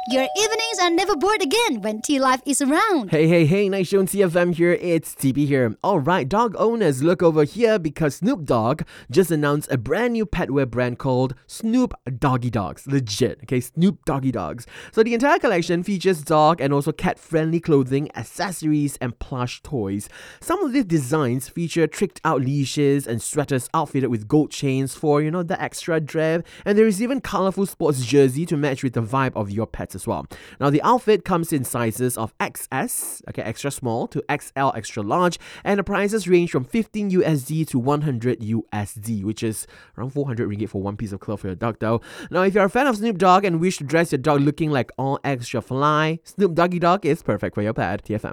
Your evenings are never bored again when T-Life is around. Hey, nice show on TFM here, it's TP here. Alright, dog owners, look over here because Snoop Dogg just announced a brand new petwear brand called Snoop Doggy Dogs. Legit, okay, Snoop Doggy Dogs. So the entire collection features dog and also cat-friendly clothing, accessories, and plush toys. Some of these designs feature tricked-out leashes and sweaters outfitted with gold chains for, the extra drip. And there is even colorful sports jersey to match with the vibe of your pets as well. Now, the outfit comes in sizes of XS, okay, extra small, to XL, extra large, and the prices range from 15 USD to 100 USD, which is around 400 ringgit for one piece of clothes for your dog, though. Now, if you're a fan of Snoop Dogg and wish to dress your dog looking like all extra fly, Snoop Doggy Dog is perfect for your pet. TFM.